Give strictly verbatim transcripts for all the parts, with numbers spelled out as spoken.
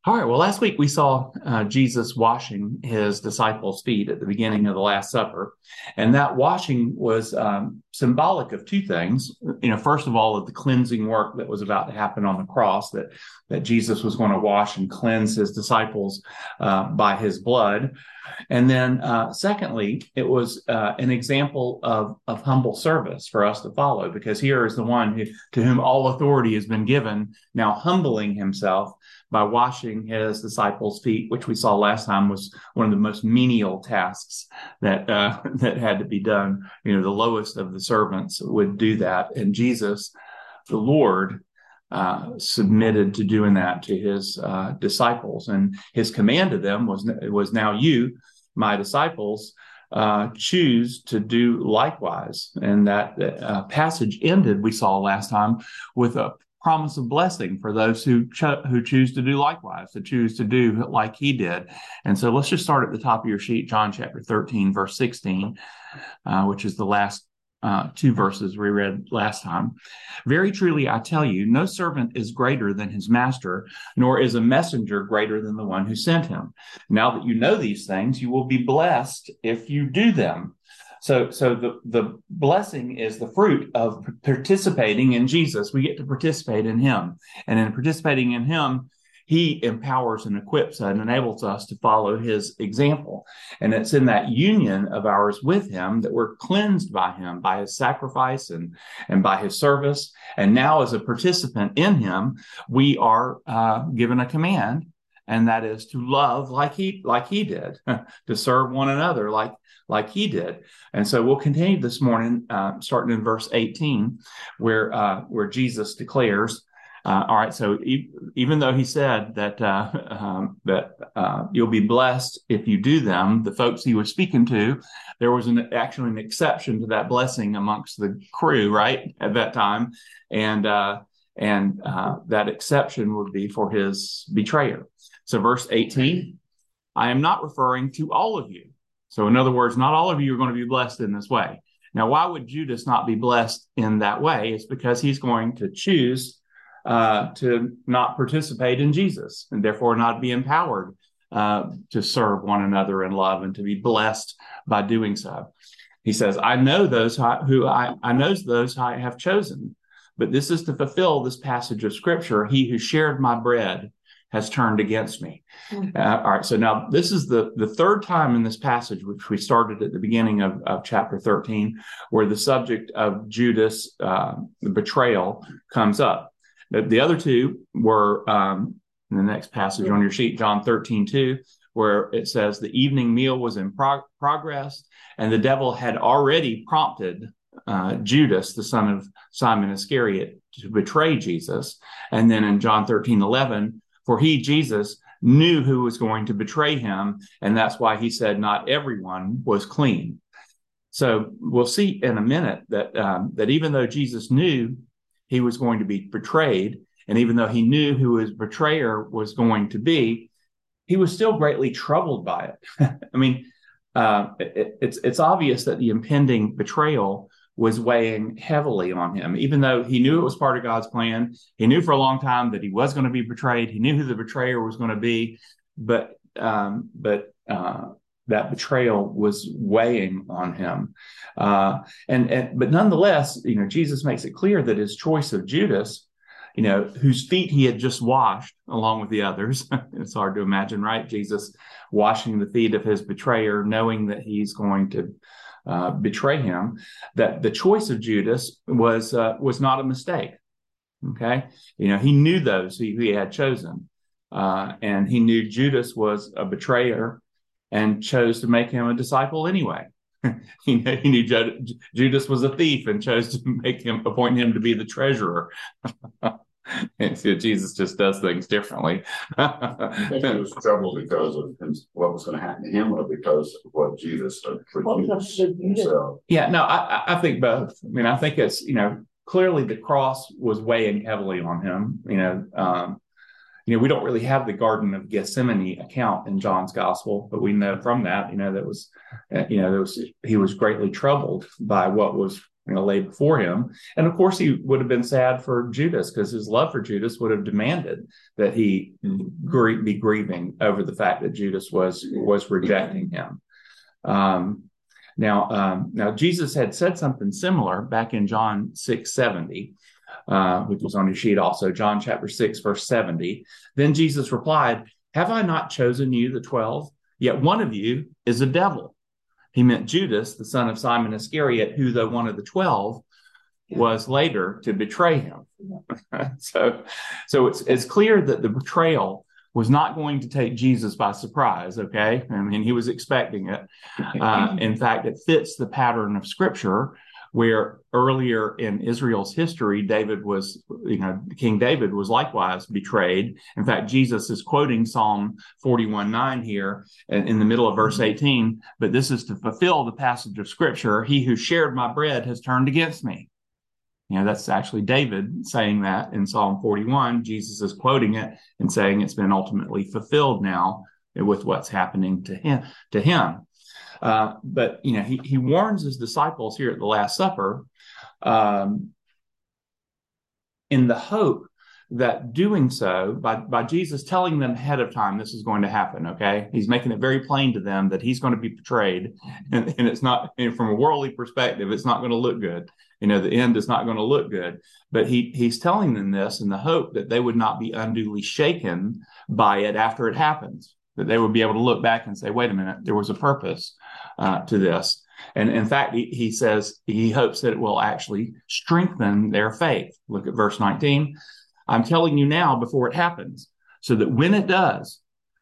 All right. Well, last week we saw uh, Jesus washing his disciples' feet at the beginning of the Last Supper. And that washing was um, symbolic of two things. You know, first of all, of the cleansing work that was about to happen on the cross, that, that Jesus was going to wash and cleanse his disciples uh, by his blood. And then, uh, secondly, it was uh, an example of, of humble service for us to follow, because here is the one who, to whom all authority has been given, now humbling himself by washing his disciples' feet, which we saw last time was one of the most menial tasks that uh, that had to be done. You know, the lowest of the servants would do that, and Jesus, the Lord, uh, submitted to doing that to his uh, disciples, and his command to them was was now you, my disciples, uh, choose to do likewise. And that uh, passage ended, we saw last time, with a promise of blessing for those who cho- who choose to do likewise, to choose to do like he did. And so let's just start at the top of your sheet, John chapter thirteen, verse sixteen, uh, which is the last uh, two verses we read last time. Very truly, I tell you, no servant is greater than his master, nor is a messenger greater than the one who sent him. Now that you know these things, you will be blessed if you do them. So, so the, the blessing is the fruit of participating in Jesus. We get to participate in him. And in participating in him, he empowers and equips and enables us to follow his example. And it's in that union of ours with him that we're cleansed by him, by his sacrifice and, and by his service. And now, as a participant in him, we are uh, given a command, and that is to love like he like he did, to serve one another like like he did. And so we'll continue this morning, uh, starting in verse eighteen, where uh, where Jesus declares, uh, all right, so e- even though he said that uh, um, that uh, you'll be blessed if you do them, the folks he was speaking to, there was an, actually an exception to that blessing amongst the crew, right, at that time. And uh, and uh, that exception would be for his betrayer. So verse eighteen, I am not referring to all of you. So in other words, not all of you are going to be blessed in this way. Now, why would Judas not be blessed in that way? It's because he's going to choose uh, to not participate in Jesus, and therefore not be empowered uh, to serve one another in love and to be blessed by doing so. He says, I know those who I, I know those I have chosen, but this is to fulfill this passage of scripture. He who shared my bread has turned against me. Uh, all right, so now this is the, the third time in this passage, which we started at the beginning of, of chapter thirteen, where the subject of Judas, uh, the betrayal, comes up. The, the other two were um, in the next passage on your sheet, John thirteen two, where it says the evening meal was in prog- progress, and the devil had already prompted uh, Judas, the son of Simon Iscariot, to betray Jesus. And then in John thirteen eleven, for he, Jesus, knew who was going to betray him, and that's why he said not everyone was clean. So we'll see in a minute that um, that even though Jesus knew he was going to be betrayed, and even though he knew who his betrayer was going to be, he was still greatly troubled by it. I mean, uh, it, it's it's obvious that the impending betrayal was weighing heavily on him, even though he knew it was part of God's plan. He knew for a long time that he was going to be betrayed. He knew who the betrayer was going to be, but um, but uh, that betrayal was weighing on him. Uh, and, and but nonetheless, you know, Jesus makes it clear that his choice of Judas, you know, whose feet he had just washed along with the others. It's hard to imagine, right? Jesus washing the feet of his betrayer, knowing that he's going to Uh, betray him, that the choice of Judas was uh, was not a mistake. Okay, you know, he knew those who he had chosen, uh, and he knew Judas was a betrayer, and chose to make him a disciple anyway. he, knew, he knew Judas was a thief and chose to make him appoint him to be the treasurer. And so Jesus just does things differently. I think he was troubled because of what was going to happen to him, or because of what Jesus produced himself. Yeah, no, I, I think both. I mean, I think it's, you know, clearly the cross was weighing heavily on him. You know, um, you know, we don't really have the Garden of Gethsemane account in John's gospel, but we know from that, you know, that was, uh, you know, there was he was greatly troubled by what was you know, laid before him. And of course, he would have been sad for Judas because his love for Judas would have demanded that he gr- be grieving over the fact that Judas was was rejecting him. Um, now, um, now Jesus had said something similar back in John six seventy, uh, which was on your sheet also. John chapter six, verse seventy. Then Jesus replied, "Have I not chosen you, the twelve? Yet one of you is a devil." He meant Judas, the son of Simon Iscariot, who, though one of the twelve, was later to betray him. so, so it's it's clear that the betrayal was not going to take Jesus by surprise. Okay, I mean, he was expecting it. Uh, in fact, it fits the pattern of Scripture, where earlier in Israel's history, David was, you know, King David was likewise betrayed. In fact, Jesus is quoting Psalm forty-one nine here in the middle of verse eighteen, but this is to fulfill the passage of Scripture, "He who shared my bread has turned against me." You know, that's actually David saying that in Psalm forty-one. Jesus is quoting it and saying it's been ultimately fulfilled now with what's happening to him. To him. Uh, but, you know, he, he warns his disciples here at the Last Supper um, in the hope that doing so, by, by Jesus telling them ahead of time this is going to happen, okay? He's making it very plain to them that he's going to be betrayed, and, and it's not, and from a worldly perspective, it's not going to look good. You know, the end is not going to look good. But he he's telling them this in the hope that they would not be unduly shaken by it after it happens, that they would be able to look back and say, wait a minute, there was a purpose uh, to this. And in fact, he, he says he hopes that it will actually strengthen their faith. Look at verse nineteen. "I'm telling you now before it happens, so that when it does,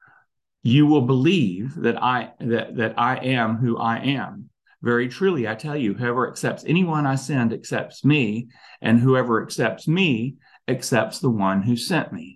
you will believe that I that, that I am who I am. Very truly, I tell you, whoever accepts anyone I send accepts me, and whoever accepts me accepts the one who sent me."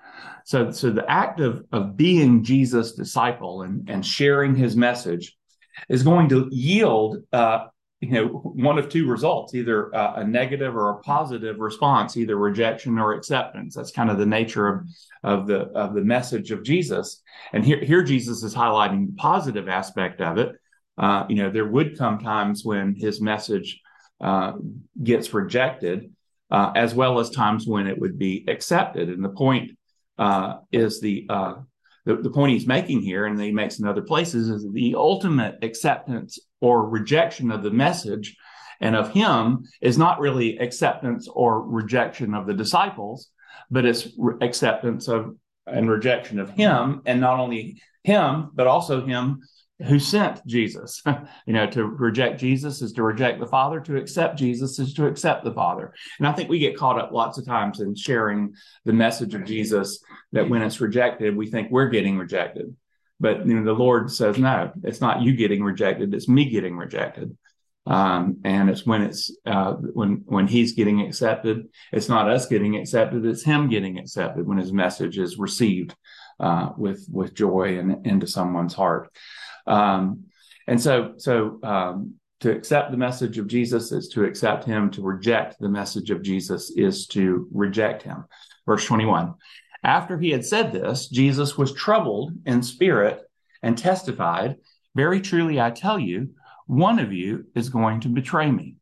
So, so the act of, of being Jesus' disciple and, and sharing his message is going to yield, uh, you know, one of two results, either uh, a negative or a positive response, either rejection or acceptance. That's kind of the nature of, of the of the message of Jesus. And here, here Jesus is highlighting the positive aspect of it. Uh, you know, there would come times when his message uh, gets rejected, uh, as well as times when it would be accepted. And the point uh, is the, uh, the the point he's making here, and he makes in other places, is the ultimate acceptance or rejection of the message and of him is not really acceptance or rejection of the disciples, but it's re- acceptance of and rejection of him, and not only him, but also him who sent Jesus. You know, to reject Jesus is to reject the Father. To accept Jesus is to accept the Father. And I think we get caught up lots of times in sharing the message of Jesus, that when it's rejected, we think we're getting rejected. But, you know, the Lord says, no, it's not you getting rejected. It's me getting rejected. Um, and it's when it's uh, when when he's getting accepted, it's not us getting accepted. It's him getting accepted when his message is received uh, with with joy and into someone's heart. Um, and so, so um, to accept the message of Jesus is to accept him. To reject the message of Jesus is to reject him. Verse twenty-one, "After he had said this, Jesus was troubled in spirit and testified, 'Very truly, I tell you, one of you is going to betray me.'"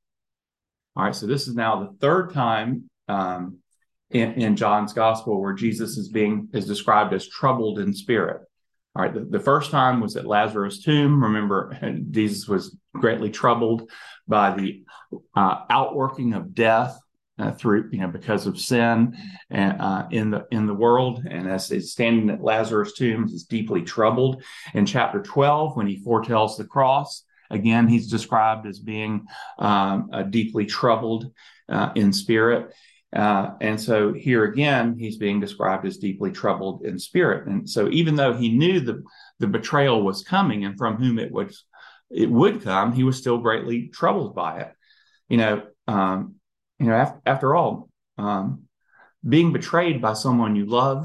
All right, so this is now the third time um, in, in John's gospel where Jesus is being is described as troubled in spirit. All right, the, the first time was at Lazarus' tomb. Remember, Jesus was greatly troubled by the uh, outworking of death uh, through, you know, because of sin and uh, in the in the world. And as he's standing at Lazarus' tomb, he's deeply troubled. In chapter twelve, when he foretells the cross, again, he's described as being um, uh, deeply troubled uh, in spirit. Uh, and so here again, he's being described as deeply troubled in spirit. And so even though he knew the, the betrayal was coming and from whom it would, it would come, he was still greatly troubled by it. You know, um, you know, after, after all, um, being betrayed by someone you love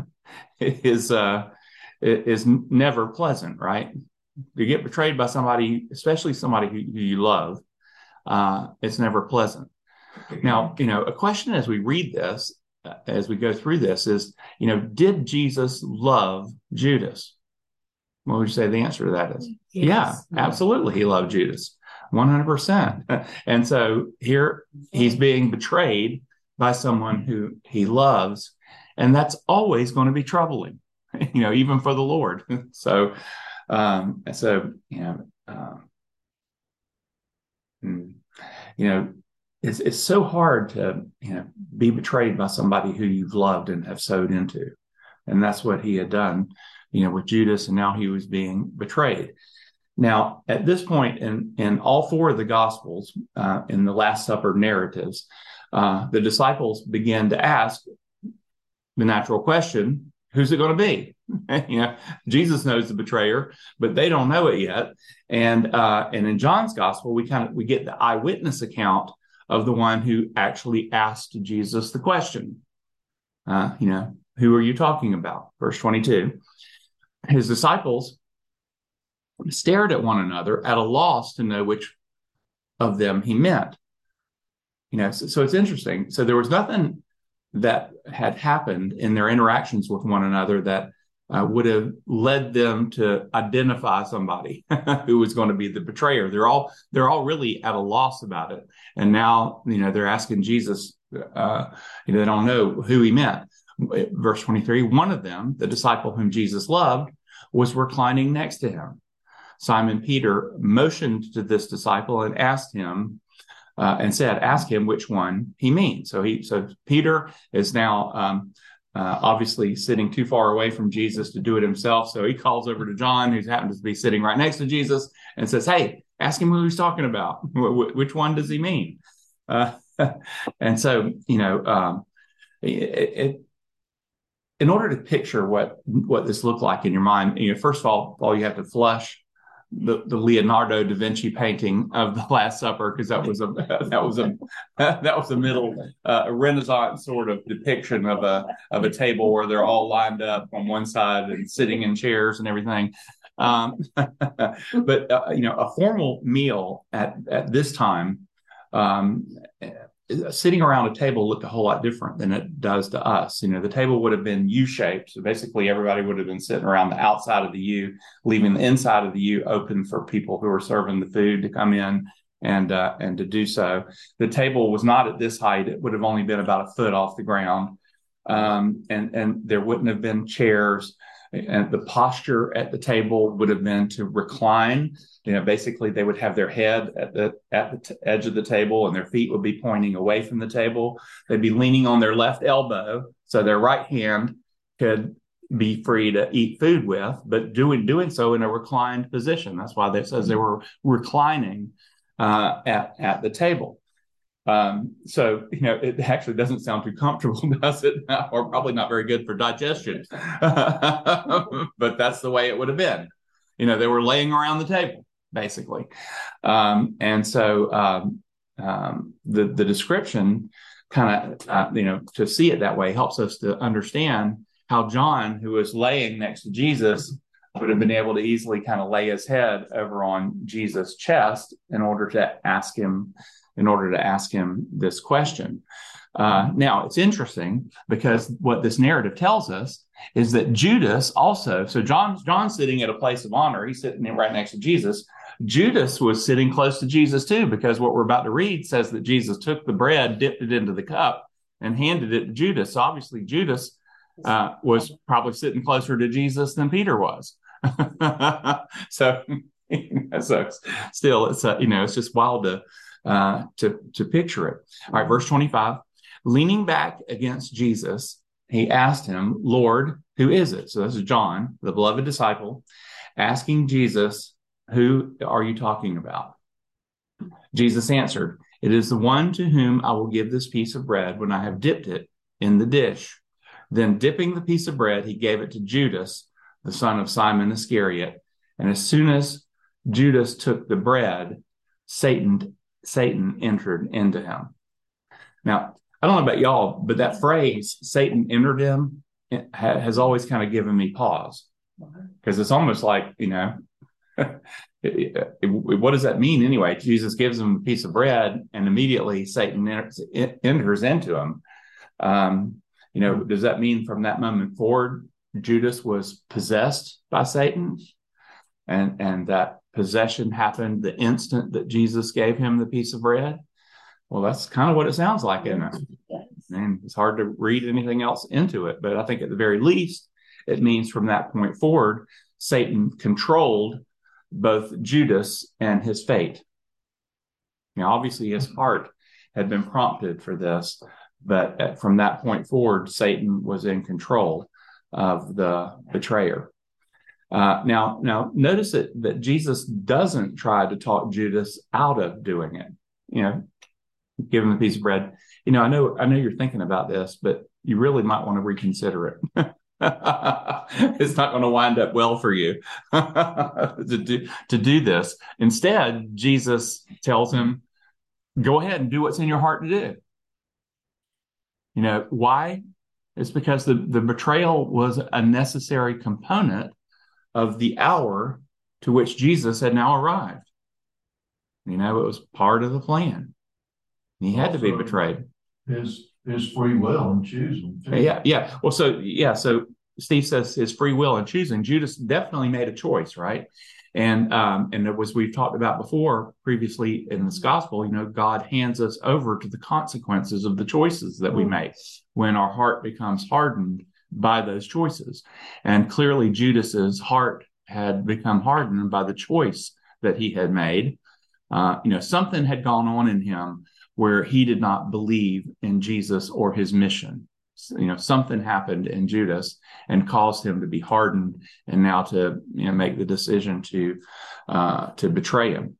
is, uh, is never pleasant, right? You get betrayed by somebody, especially somebody who, who you love, uh, it's never pleasant. Now, you know, a question as we read this, uh, as we go through this is, you know, did Jesus love Judas? What would you say the answer to that is? Yes. Yeah, absolutely. He loved Judas. one hundred percent. And so here he's being betrayed by someone who he loves, and that's always going to be troubling, you know, even for the Lord. So, um, so you know, um, you know, it's it's so hard to you know be betrayed by somebody who you've loved and have sowed into, and that's what he had done, you know, with Judas, and now he was being betrayed. Now, at this point in, in all four of the Gospels, uh, in the Last Supper narratives, uh, the disciples begin to ask the natural question, who's it going to be? You know, Jesus knows the betrayer, but they don't know it yet. And uh, and in John's Gospel, we kind of we get the eyewitness account of the one who actually asked Jesus the question. Uh, you know, who are you talking about? Verse twenty-two. His disciples stared at one another at a loss to know which of them he meant. You know, so, so it's interesting. So there was nothing that had happened in their interactions with one another that uh, would have led them to identify somebody who was going to be the betrayer. They're all they're all really at a loss about it. And now, you know, they're asking Jesus, uh, you know, they don't know who he meant. Verse twenty-three, one of them, the disciple whom Jesus loved, was reclining next to him. Simon Peter motioned to this disciple and asked him uh, and said, ask him which one he means. So he, so Peter is now um, uh, obviously sitting too far away from Jesus to do it himself. So he calls over to John, who happens to be sitting right next to Jesus, and says, hey, ask him who he's talking about. Which one does he mean? Uh, and so, you know, um, it, it in order to picture what, what this looked like in your mind, you know, first of all, all you have to flush The, the Leonardo da Vinci painting of the Last Supper, because that was a that was a that was a middle uh, Renaissance sort of depiction of a of a table where they're all lined up on one side and sitting in chairs and everything. Um, but uh, you know, a formal meal at at this time, um, sitting around a table looked a whole lot different than it does to us. You know, the table would have been U-shaped. So basically everybody would have been sitting around the outside of the U, leaving the inside of the U open for people who are serving the food to come in and, uh, and to do so. The table was not at this height. It would have only been about a foot off the ground. Um, and, and there wouldn't have been chairs. And the posture at the table would have been to recline. You know, basically they would have their head at the at the t- edge of the table, and their feet would be pointing away from the table. They'd be leaning on their left elbow, so their right hand could be free to eat food with, but doing doing so in a reclined position. That's why it says they were reclining uh, at at the table. Um, so, you know, it actually doesn't sound too comfortable, does it? Or probably not very good for digestion. But that's the way it would have been. You know, they were laying around the table, basically. Um, and so um, um, the, the description kind of, uh, you know, to see it that way helps us to understand how John, who was laying next to Jesus, would have been able to easily kind of lay his head over on Jesus' chest in order to ask him in order to ask him this question. Uh, now, it's interesting because what this narrative tells us is that Judas also, so John, John's sitting at a place of honor. He's sitting right next to Jesus. Judas was sitting close to Jesus too, because what we're about to read says that Jesus took the bread, dipped it into the cup, and handed it to Judas. So obviously, Judas uh, was probably sitting closer to Jesus than Peter was. so, so still, it's uh, you know, it's just wild to uh, to to picture it. All right, verse twenty-five. Leaning back against Jesus, he asked him, "Lord, who is it?" So this is John, the beloved disciple, asking Jesus, "Who are you talking about?" Jesus answered, "It is the one to whom I will give this piece of bread when I have dipped it in the dish." Then dipping the piece of bread, he gave it to Judas, the son of Simon Iscariot. And as soon as Judas took the bread, Satan, Satan entered into him. Now, I don't know about y'all, but that phrase, Satan entered him, has always kind of given me pause. Because it's almost like, you know, it, it, it, what does that mean anyway? Jesus gives him a piece of bread and immediately Satan enters, enters into him. Um, you know, does that mean from that moment forward, Judas was possessed by Satan? And, and that possession happened the instant that Jesus gave him the piece of bread? Well, that's kind of what it sounds like, isn't it? Yes. And it's hard to read anything else into it. But I think at the very least, it means from that point forward, Satan controlled both Judas and his fate. Now, obviously, his heart had been prompted for this, but from that point forward, Satan was in control of the betrayer. Uh, now, now notice that, that Jesus doesn't try to talk Judas out of doing it. You know, give him a piece of bread. You know, I know, I know you're thinking about this, but you really might want to reconsider it. It's not going to wind up well for you to do to do this. Instead, Jesus tells him, "Go ahead and do what's in your heart to do." You know why? It's because the, the betrayal was a necessary component of the hour to which Jesus had now arrived. You know, it was part of the plan. He had to be betrayed. His his free will in choosing. Too. Yeah, yeah. Well, so yeah, so Steve says his free will in choosing. Judas definitely made a choice, right? And um, and it was we've talked about before previously in this gospel. You know, God hands us over to the consequences of the choices that we make when our heart becomes hardened by those choices. And clearly, Judas's heart had become hardened by the choice that he had made. Uh, you know, something had gone on in him where he did not believe in Jesus or his mission. You know, something happened in Judas and caused him to be hardened, and now to you know make the decision to uh, to betray him.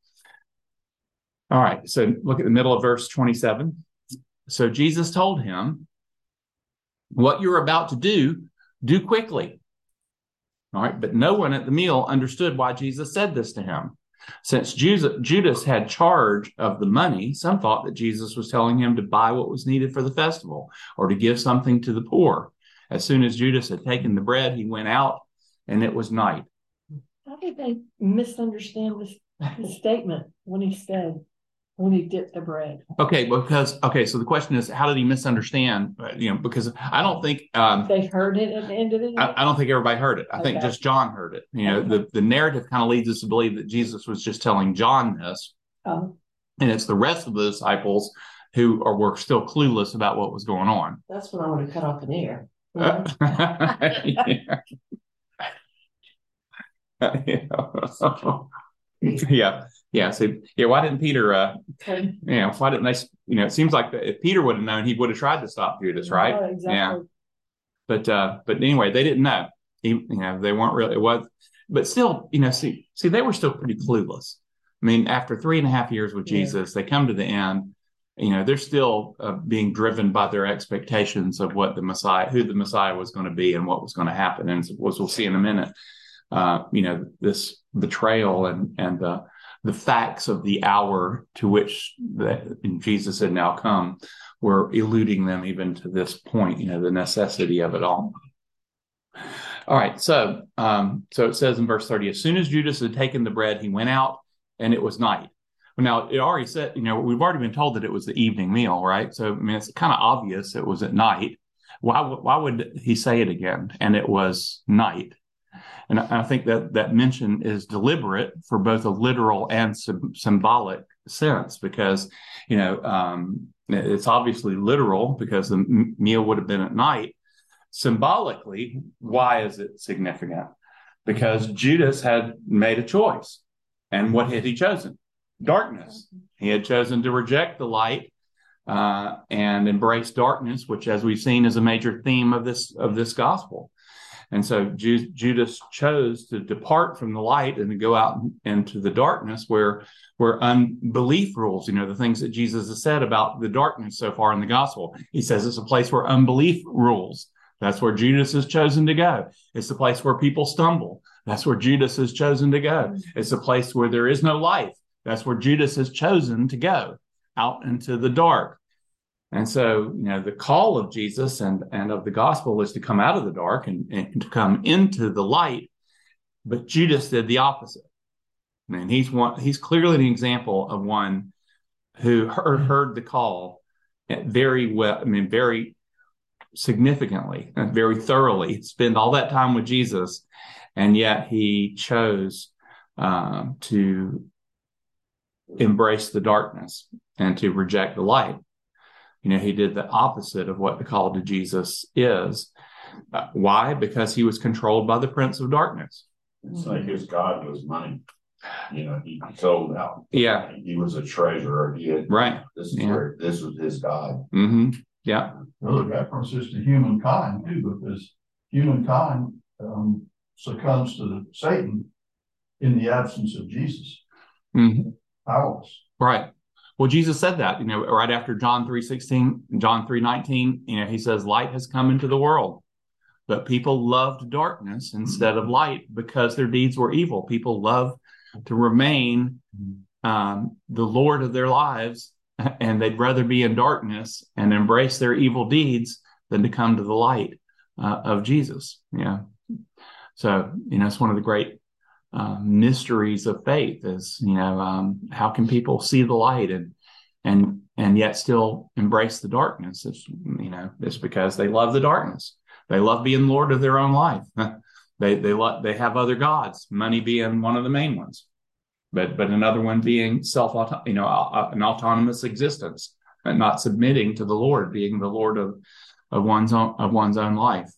All right, so look at the middle of verse twenty-seven. So Jesus told him, "What you're about to do, do quickly." All right, but no one at the meal understood why Jesus said this to him. Since Judas had charge of the money, some thought that Jesus was telling him to buy what was needed for the festival or to give something to the poor. As soon as Judas had taken the bread, he went out, and it was night. How did they misunderstand this, this statement when he said, when he dipped the bread? Okay, because, okay, so the question is, how did he misunderstand? You know, because I don't think... Um, they heard it at the end of it? I, I don't think everybody heard it. I okay. think just John heard it. You know, okay. the, the narrative kind of leads us to believe that Jesus was just telling John this. Oh. And it's the rest of the disciples who are were still clueless about what was going on. That's when I would have cut off an ear. Uh, yeah. yeah. Yeah. So, yeah, why didn't Peter, uh, okay. you know, why didn't they, you know, it seems like if Peter would have known, he would have tried to stop Judas, right? Oh, exactly. Yeah. But, uh, but anyway, they didn't know. He, you know, they weren't really, it was, but still, you know, see, see, they were still pretty clueless. I mean, after three and a half years with Jesus, yeah. they come to the end, you know, they're still uh, being driven by their expectations of what the Messiah, who the Messiah was going to be and what was going to happen. And as we'll see in a minute, uh, you know, this betrayal and, and, uh, the facts of the hour to which the, Jesus had now come were eluding them even to this point, you know, the necessity of it all. All right, so um, so it says in verse thirty, as soon as Judas had taken the bread, he went out, and it was night. Now, it already said, you know, we've already been told that it was the evening meal, right? So, I mean, it's kind of obvious it was at night. Why, why would he say it again? And it was night. And I think that that mention is deliberate for both a literal and sim- symbolic sense, because, you know, um, it's obviously literal because the m- meal would have been at night. Symbolically, why is it significant? Because Judas had made a choice. And what had he chosen? Darkness. He had chosen to reject the light uh, and embrace darkness, which, as we've seen, is a major theme of this of this gospel. And so Ju- Judas chose to depart from the light and to go out into the darkness where, where unbelief rules, you know, the things that Jesus has said about the darkness so far in the gospel. He says it's a place where unbelief rules. That's where Judas has chosen to go. It's the place where people stumble. That's where Judas has chosen to go. It's a place where there is no life. That's where Judas has chosen to go, out into the dark. And so, you know, the call of Jesus and, and of the gospel is to come out of the dark and, and to come into the light. But Judas did the opposite. I mean, he's one, he's clearly an example of one who heard, heard the call very well, I mean, very significantly and very thoroughly, spend all that time with Jesus. And yet he chose uh, to embrace the darkness and to reject the light. You know, he did the opposite of what the call to Jesus is. Uh, why? Because he was controlled by the prince of darkness. It's like his God was money. You know, he sold out. Yeah. He was a treasurer. He had, right. This is yeah. where this was his God. Mm-hmm. Yeah. Well, the reference is to humankind too, because humankind um, succumbs to Satan in the absence of Jesus. Mm-hmm. Powerless. Right. Well, Jesus said that, you know, right after John three sixteen, John three nineteen, you know, he says, light has come into the world, but people loved darkness instead of light because their deeds were evil. People love to remain um, the Lord of their lives, and they'd rather be in darkness and embrace their evil deeds than to come to the light uh, of Jesus. Yeah. So, you know, it's one of the great Uh, mysteries of faith is, you know, um, how can people see the light and and and yet still embrace the darkness? It's, you know, it's because they love the darkness. They love being Lord of their own life. they they love they have other gods, money being one of the main ones, but but another one being self, you know, an autonomous existence and not submitting to the Lord, being the Lord of of one's own of one's own life.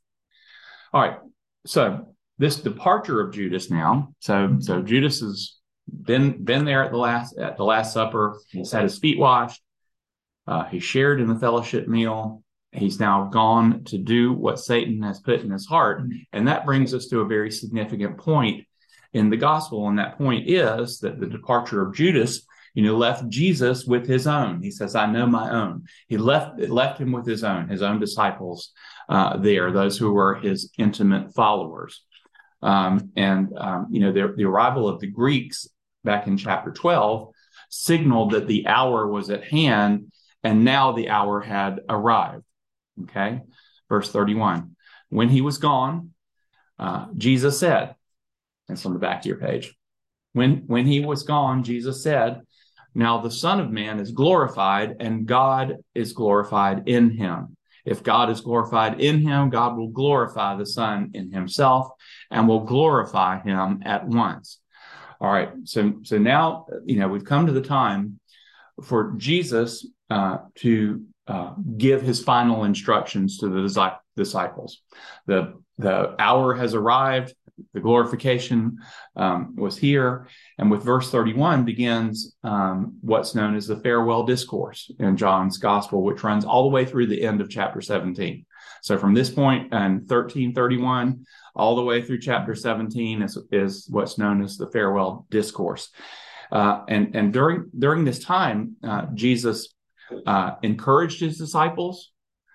All right, so. This departure of Judas now, so so Judas has been been there at the last at the Last Supper. He's had his feet washed. Uh, he shared in the fellowship meal. He's now gone to do what Satan has put in his heart, and that brings us to a very significant point in the gospel. And that point is that the departure of Judas, you know, left Jesus with his own. He says, "I know my own." He left left him with his own, his own disciples uh, there, those who were his intimate followers. Um, and, um, you know, the, the arrival of the Greeks back in chapter twelve signaled that the hour was at hand, and now the hour had arrived. Okay. Verse thirty-one, when he was gone, uh, Jesus said, it's on the back of your page. When, when he was gone, Jesus said, now the Son of Man is glorified and God is glorified in him. If God is glorified in him, God will glorify the Son in himself and will glorify him at once. All right. So, so now, you know, we've come to the time for Jesus uh, to uh, give his final instructions to the disciples. The, the hour has arrived. The glorification um, was here. And with verse thirty-one begins um, what's known as the farewell discourse in John's gospel, which runs all the way through the end of chapter seventeen. So from this point in thirteen thirty-one, all the way through chapter seventeen is, is what's known as the farewell discourse. Uh, and, and during, during this time, uh, Jesus uh, encouraged his disciples.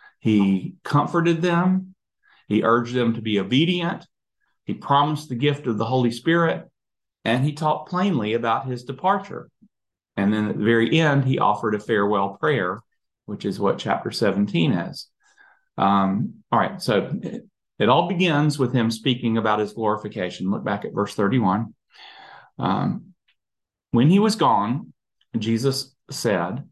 He comforted them. He urged them to be obedient. He promised the gift of the Holy Spirit, and he taught plainly about his departure. And then at the very end, he offered a farewell prayer, which is what chapter seventeen is. Um, all right, so it, it all begins with him speaking about his glorification. Look back at verse thirty-one. Um, when he was gone, Jesus said,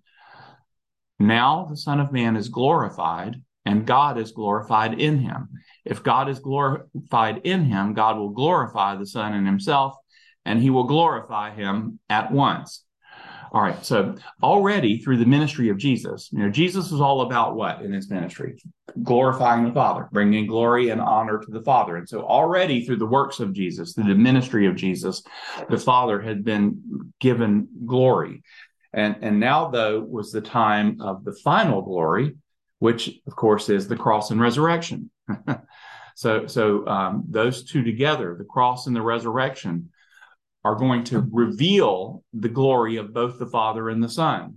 now the Son of Man is glorified, and God is glorified in him. If God is glorified in him, God will glorify the Son in himself, and he will glorify him at once. All right, so already through the ministry of Jesus, you know, Jesus was all about what in his ministry? Glorifying the Father, bringing glory and honor to the Father. And so already through the works of Jesus, through the ministry of Jesus, the Father had been given glory. And, and now, though, was the time of the final glory, which, of course, is the cross and resurrection. so so um, those two together, the cross and the resurrection, are going to reveal the glory of both the Father and the Son.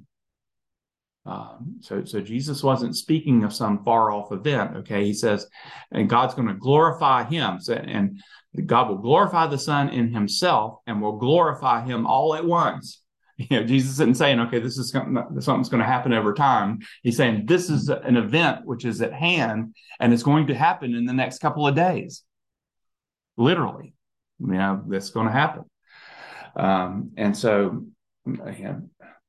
Um, so, so Jesus wasn't speaking of some far-off event, okay? He says, and God's going to glorify him, so, and God will glorify the Son in himself and will glorify him all at once. You know, Jesus isn't saying, okay, this is something, something's going to happen over time. He's saying this is an event which is at hand and it's going to happen in the next couple of days. Literally, you know, that's going to happen. Um, and so, you know,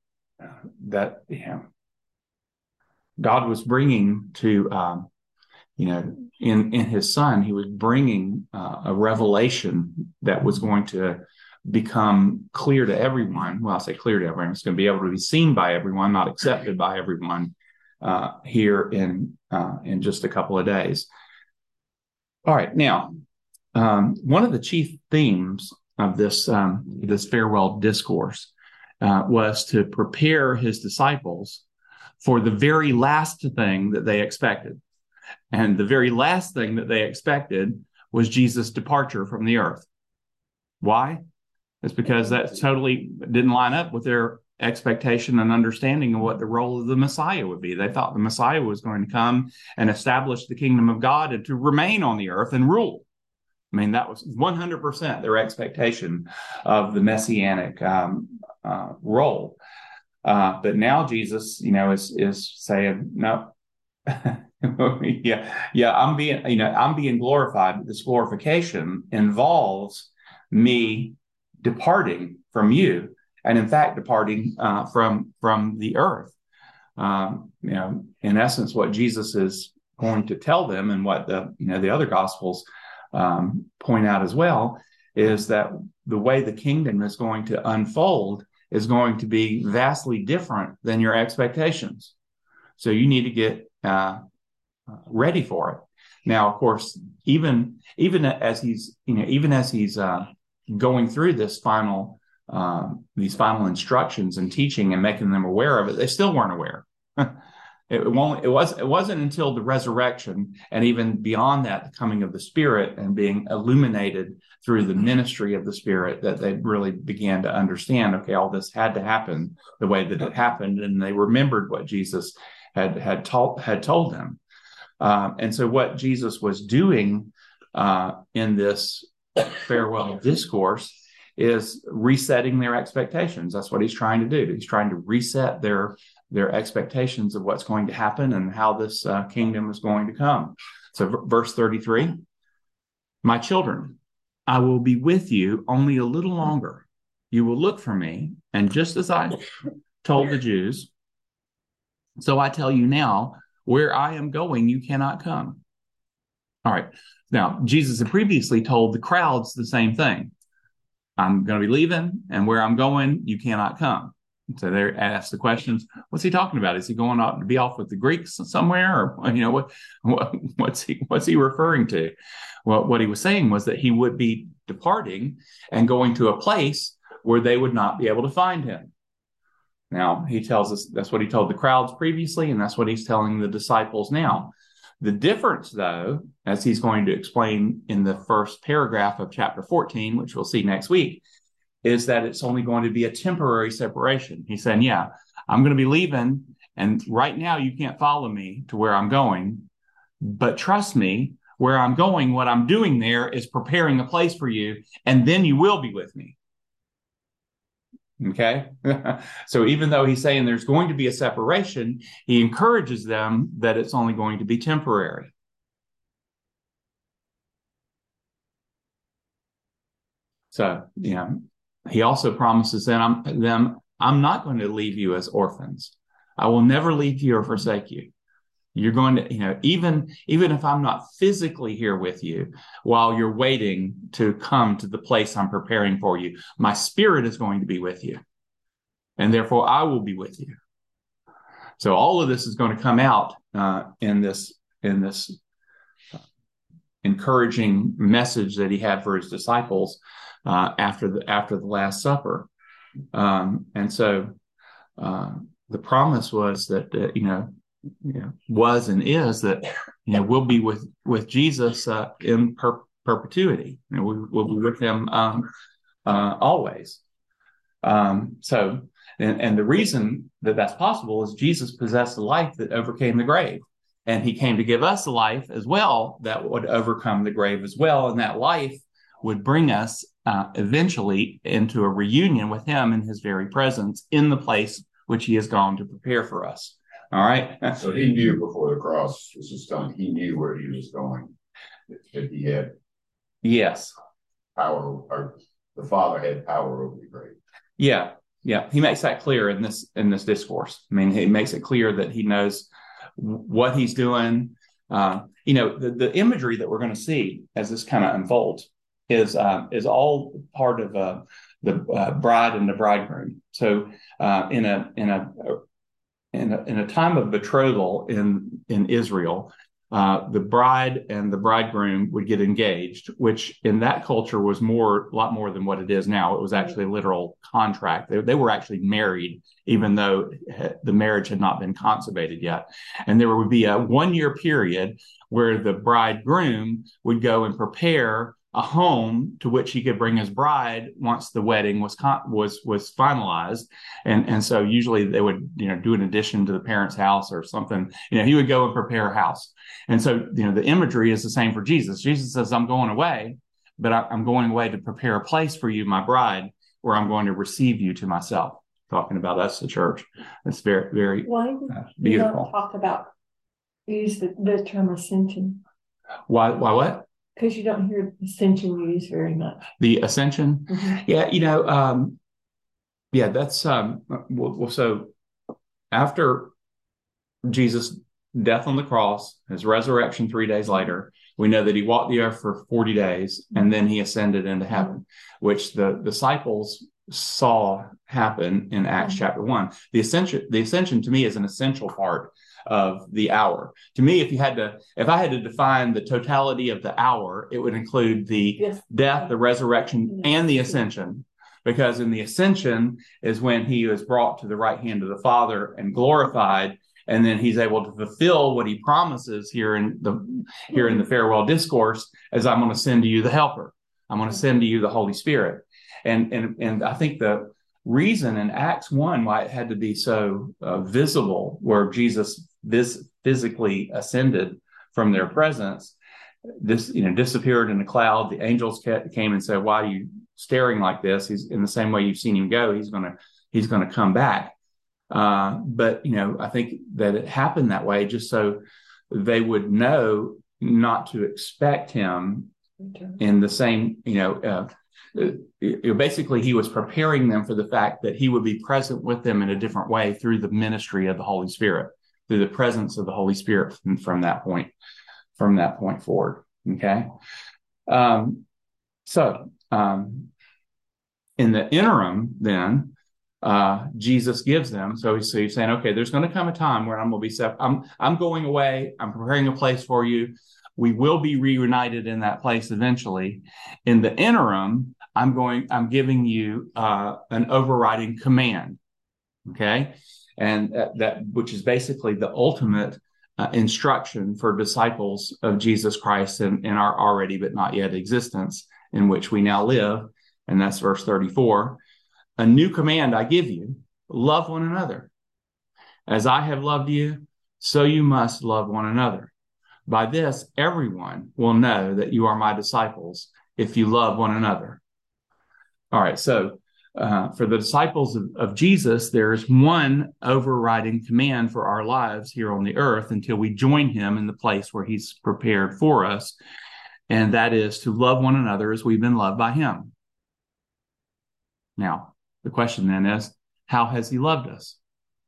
that, you know, God was bringing to, um, you know, in, in his Son, he was bringing uh, a revelation that was going to become clear to everyone. Well, I say clear to everyone. It's going to be able to be seen by everyone, not accepted by everyone uh, here in uh, in just a couple of days. All right, now, um, one of the chief themes of this um, this farewell discourse uh, was to prepare his disciples for the very last thing that they expected. And the very last thing that they expected was Jesus' departure from the earth. Why? It's because that totally didn't line up with their expectation and understanding of what the role of the Messiah would be. They thought the Messiah was going to come and establish the kingdom of God and to remain on the earth and rule. I mean, that was one hundred percent their expectation of the messianic um, uh, role. Uh, but now Jesus, you know, is is saying, no, yeah, yeah, I'm being, you know, I'm being glorified. This glorification involves me departing from you, and in fact, departing uh, from from the earth. Um, you know, in essence, what Jesus is going to tell them, and what the you know the other gospels um, point out as well, is that the way the kingdom is going to unfold is going to be vastly different than your expectations. So you need to get uh, ready for it. Now, of course, even even as he's you know even as he's uh, going through this final um, these final instructions and teaching and making them aware of it, they still weren't aware. It won't. It was. It wasn't until the resurrection, and even beyond that, the coming of the Spirit and being illuminated through the ministry of the Spirit, that they really began to understand. Okay, all this had to happen the way that it happened, and they remembered what Jesus had had taught had told them. Uh, and so, what Jesus was doing uh, in this farewell discourse is resetting their expectations. That's what he's trying to do. He's trying to reset their their expectations of what's going to happen and how this uh, kingdom is going to come. So v- verse thirty-three, my children, I will be with you only a little longer. You will look for me. And just as I told the Jews, so I tell you now, where I am going, you cannot come. All right. Now, Jesus had previously told the crowds the same thing. I'm going to be leaving, and where I'm going, you cannot come. So they're asked the questions, what's he talking about? Is he going out to be off with the Greeks somewhere? Or, you know, what, what what's he what's he referring to? Well, what he was saying was that he would be departing and going to a place where they would not be able to find him. Now, he tells us that's what he told the crowds previously, and that's what he's telling the disciples now. The difference, though, as he's going to explain in the first paragraph of chapter fourteen, which we'll see next week, is that it's only going to be a temporary separation. He's saying, yeah, I'm going to be leaving, and right now you can't follow me to where I'm going, but trust me, where I'm going, what I'm doing there is preparing a place for you, and then you will be with me. Okay? So even though he's saying there's going to be a separation, he encourages them that it's only going to be temporary. So, you know, he also promises them, them, I'm not going to leave you as orphans. I will never leave you or forsake you. You're going to, you know, even, even if I'm not physically here with you while you're waiting to come to the place I'm preparing for you, my spirit is going to be with you. And therefore I will be with you. So all of this is going to come out uh, in this, in this encouraging message that he had for his disciples uh, after the, after the Last Supper. Um, and so uh, the promise was that, uh, you know, you know, was and is that, you know, we'll be with, with Jesus uh, in per- perpetuity. You know, we, we'll be with him um, uh, always. Um, so, and, and the reason that that's possible is Jesus possessed a life that overcame the grave. And he came to give us a life as well that would overcome the grave as well. And that life would bring us uh, eventually into a reunion with him in his very presence in the place which he has gone to prepare for us. All right. So he knew before the cross was done, he knew where he was going, that he had yes power, or the Father had power over the grave. Yeah. Yeah. He makes that clear in this, in this discourse. I mean, he makes it clear that he knows what he's doing. Uh, you know, the, the imagery that we're going to see as this kind of unfolds is, uh, is all part of, uh, the uh, bride and the bridegroom. So uh, in a in a in a in a time of betrothal in in Israel, uh, the bride and the bridegroom would get engaged, which in that culture was more a lot more than what it is now. It was actually a literal contract. They, they were actually married, even though the marriage had not been consummated yet. And there would be a one year period where the bridegroom would go and prepare a home to which he could bring his bride once the wedding was con- was was finalized, and and so usually they would you know do an addition to the parents' house or something. You know, he would go and prepare a house, and so you know the imagery is the same for Jesus. Jesus says, "I'm going away, but I, I'm going away to prepare a place for you, my bride, where I'm going to receive you to myself." Talking about us, the church. It's very very Why uh, do you not beautiful. talk about use the, the term ascension? Why why what? Because you don't hear ascension used very much. The ascension. Mhm. Yeah, you know, um, yeah, that's um, well, well, so after Jesus' death on the cross, his resurrection three days later, we know that he walked the earth for forty days and then he ascended into heaven, which the disciples saw happen in Acts Mhm. chapter one. The ascension, the ascension to me is an essential part of the hour. To me, if you had to, if I had to define the totality of the hour, it would include the Yes. death, the resurrection, and the ascension. Because in the ascension is when he is brought to the right hand of the Father and glorified, and then he's able to fulfill what he promises here in the here in the farewell discourse, as I'm going to send to you the Helper. I'm going to send to you the Holy Spirit. And and and I think the reason in Acts one why it had to be so uh, visible, where Jesus this physically ascended from their presence, this you know disappeared in a cloud. The angels came and said, "Why are you staring like this? He's in the same way you've seen him go. He's gonna he's gonna come back." Uh, but you know, I think that it happened that way just so they would know not to expect him in the same. You know, uh, it, it, basically, he was preparing them for the fact that he would be present with them in a different way through the ministry of the Holy Spirit, through the presence of the Holy Spirit from, from that point. From that point forward. Okay. Um, so, um, in the interim, then, uh, Jesus gives them. So he's, so he's saying, okay, there's going to come a time where I'm going to be separate. I'm, I'm going away. I'm preparing a place for you. We will be reunited in that place eventually. In the interim, I'm going, I'm giving you, uh, an overriding command. Okay. And uh, that, which is basically the ultimate Uh, instruction for disciples of Jesus Christ in, in our already but not yet existence in which we now live. And that's verse thirty-four. A new command I give you, love one another. As I have loved you, so you must love one another. By this, everyone will know that you are my disciples if you love one another. All right, so Uh, for the disciples of, of Jesus, there is one overriding command for our lives here on the earth until we join him in the place where he's prepared for us. And that is to love one another as we've been loved by him. Now, the question then is, how has he loved us?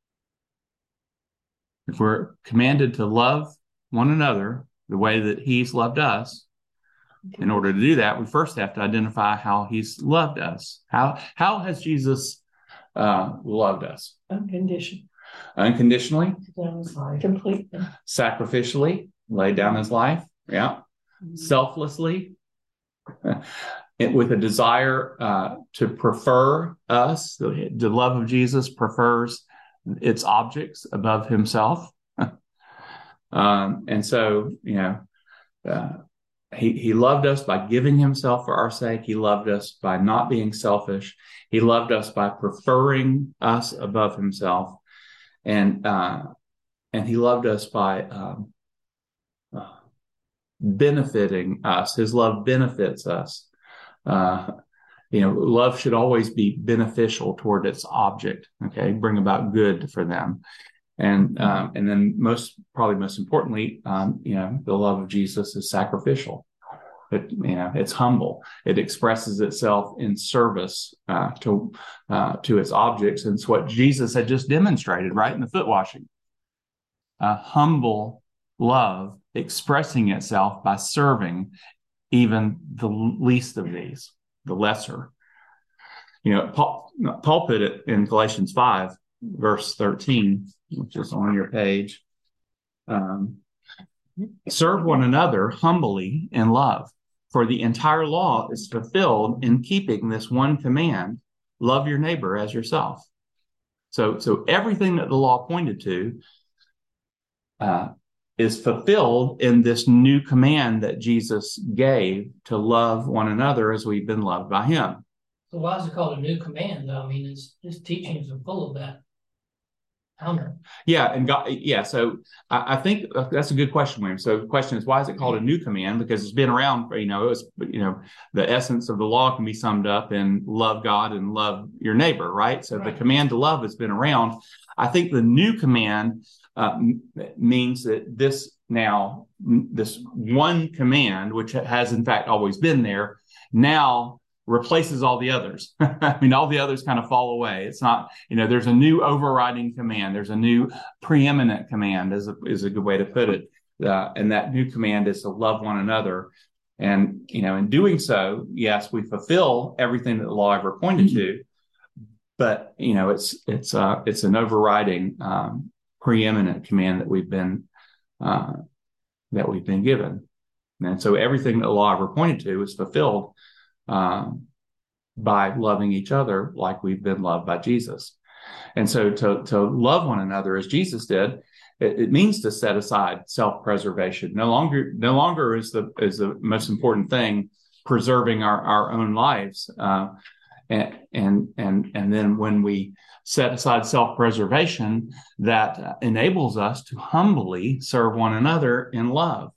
If we're commanded to love one another the way that he's loved us, in order to do that, we first have to identify how he's loved us. How how has Jesus uh, loved us? Unconditional. Unconditionally, Completely. sacrificially, laid down his life. Yeah. Mm-hmm. Selflessly, it, with a desire uh, to prefer us. The, the love of Jesus prefers its objects above himself. um, and so, you know, uh, He, he loved us by giving himself for our sake. He loved us by not being selfish. He loved us by preferring us above himself. And, uh, and he loved us by, um, uh, benefiting us. His love benefits us. Uh, you know, love should always be beneficial toward its object. Okay. Bring about good for them. And, um, and then most, probably most importantly, um, you know, the love of Jesus is sacrificial. It, you know, it's humble. It expresses itself in service, uh, to, uh, to its objects. And it's what Jesus had just demonstrated, right? In the foot washing, a humble love expressing itself by serving even the least of these, the lesser. You know, Paul, Paul put it in Galatians five, verse thirteen, which is on your page. Um, Serve one another humbly in love, for the entire law is fulfilled in keeping this one command: love your neighbor as yourself. So, so everything that the law pointed to uh, is fulfilled in this new command that Jesus gave to love one another as we've been loved by him. So why is it called a new command, though? I mean, his, his teachings are full of that. I don't know. Yeah, and God, yeah, so I, I think that's a good question, William. So the question is, why is it called a new command? Because it's been around, you know, it was, you know, the essence of the law can be summed up in love God and love your neighbor, right? So right. The command to love has been around. I think the new command uh, m- means that this now, m- this one command, which has in fact always been there, now replaces all the others. I mean, all the others kind of fall away. It's not, you know, there's a new overriding command. There's a new preeminent command is a, is a good way to put it. Uh, and that new command is to love one another. And, you know, in doing so, yes, we fulfill everything that the law ever pointed to, but, you know, it's, it's, uh, it's an overriding, um, preeminent command that we've been, uh, that we've been given. And so everything that the law ever pointed to is fulfilled Um, by loving each other like we've been loved by Jesus. And so to, to love one another as Jesus did, it, it means to set aside self-preservation. No longer, no longer is the, is the most important thing preserving our, our own lives. Uh, and, and, and, and then when we set aside self-preservation, that enables us to humbly serve one another in love.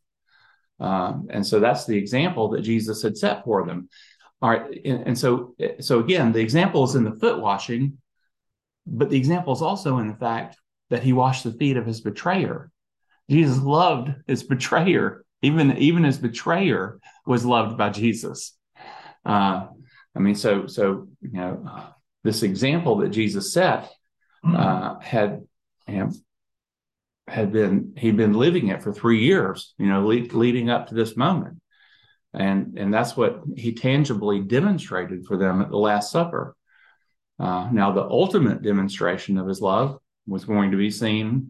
Um, and so that's the example that Jesus had set for them. All right, and, and so, so again, the example is in the foot washing, but the example is also in the fact that he washed the feet of his betrayer. Jesus loved his betrayer. Even, even his betrayer was loved by Jesus. Uh, I mean, so, so you know, this example that Jesus set uh, had, you know, had been he'd been living it for three years, you know, le- leading up to this moment. And, and that's what he tangibly demonstrated for them at the Last Supper. Uh, now, the ultimate demonstration of his love was going to be seen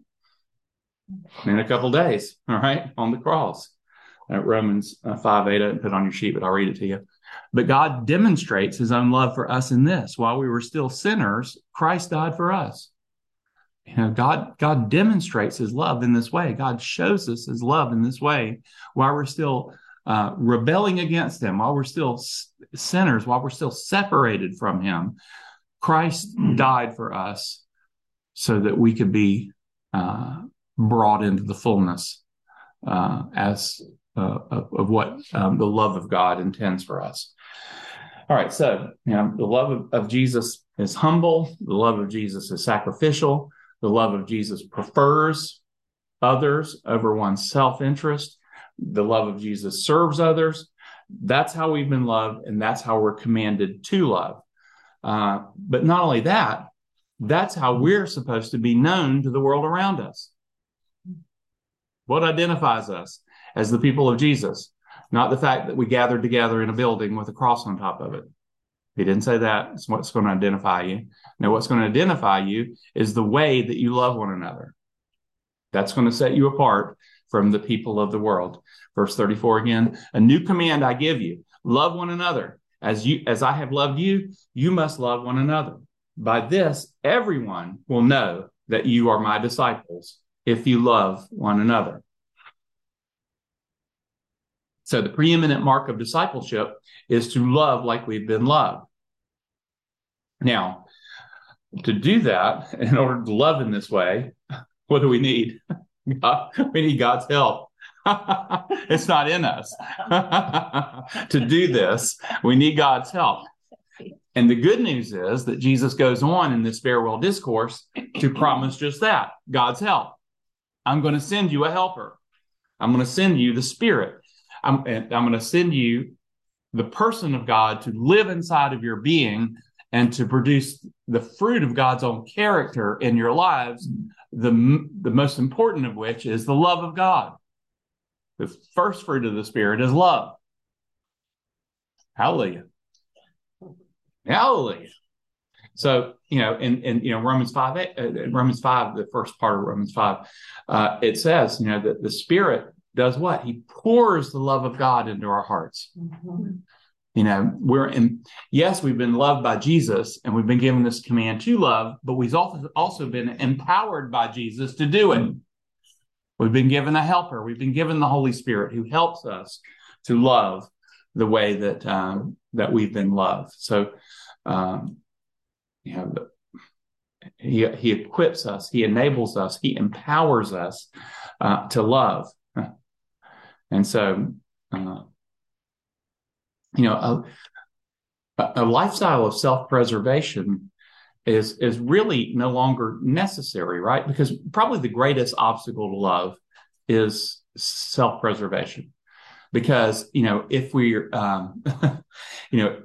in a couple days, all right, on the cross. Uh, Romans uh, five eight, I didn't put it on your sheet, but I'll read it to you. But God demonstrates his own love for us in this: while we were still sinners, Christ died for us. You know, God, God demonstrates his love in this way. God shows us his love in this way while we're still Uh, rebelling against him, while we're still s- sinners, while we're still separated from him. Christ died for us so that we could be uh, brought into the fullness uh, as uh, of, of what um, the love of God intends for us. All right, so you know, the love of, of Jesus is humble. The love of Jesus is sacrificial. The love of Jesus prefers others over one's self-interest. The love of Jesus serves others. That's how we've been loved, and that's how we're commanded to love. Uh, but not only that, that's how we're supposed to be known to the world around us. What identifies us as the people of Jesus? Not the fact that we gathered together in a building with a cross on top of it. He didn't say that. It's what's going to identify you. No, what's going to identify you is the way that you love one another. That's going to set you apart from the people of the world. Verse thirty-four again: a new command I give you, love one another. As you, as I have loved you, you must love one another. By this, everyone will know that you are my disciples, if you love one another. So the preeminent mark of discipleship is to love like we've been loved. Now, to do that, in order to love in this way, what do we need? God, we need God's help. It's not in us. To do this, we need God's help. And the good news is that Jesus goes on in this farewell discourse to promise just that: God's help. I'm going to send you a helper. I'm going to send you the Spirit. I'm, I'm going to send you the person of God to live inside of your being and to produce the fruit of God's own character in your lives, the, the most important of which is the love of God. The first fruit of the Spirit is love. Hallelujah. Hallelujah. So, you know, in, in you know, Romans five, uh, Romans five, the first part of Romans five, uh, it says, you know, that the Spirit does what? He pours the love of God into our hearts. Mhm. You know, we're in, yes, we've been loved by Jesus and we've been given this command to love, but we've also, also been empowered by Jesus to do it. We've been given a helper. We've been given the Holy Spirit who helps us to love the way that, um, that we've been loved. So, um, you know, he, he equips us, he enables us, he empowers us, uh, to love. And so, uh, you know, a, a lifestyle of self-preservation is is really no longer necessary, right? Because probably the greatest obstacle to love is self-preservation. Because, you know, if we're, um, you know,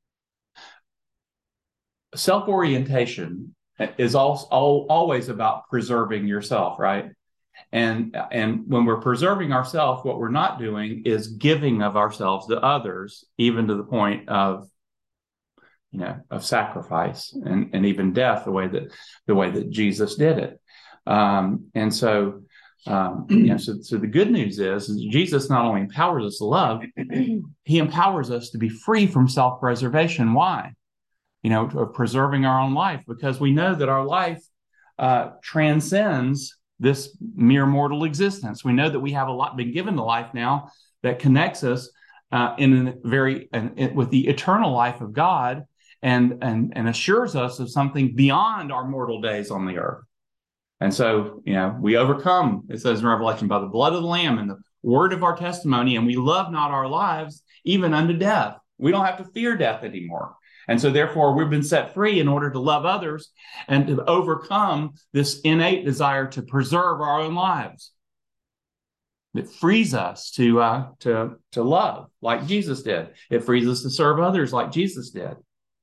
self-orientation is all, all, always about preserving yourself, right? And and when we're preserving ourselves, what we're not doing is giving of ourselves to others, even to the point of, you know, of sacrifice and, and even death, the way that the way that Jesus did it. Um, and so, um, you know, so, so the good news is, is Jesus not only empowers us to love, he empowers us to be free from self-preservation. Why? You know, of preserving our own life, because we know that our life uh, transcends this mere mortal existence. We know that we have a lot, been given the life now that connects us uh, in a very in, with the eternal life of God, and and and assures us of something beyond our mortal days on the earth. And so, you know, we overcome, it says in Revelation, by the blood of the Lamb and the word of our testimony, and we love not our lives even unto death. We don't have to fear death anymore. And so therefore we've been set free in order to love others and to overcome this innate desire to preserve our own lives. It frees us to, uh, to, to love like Jesus did. It frees us to serve others like Jesus did.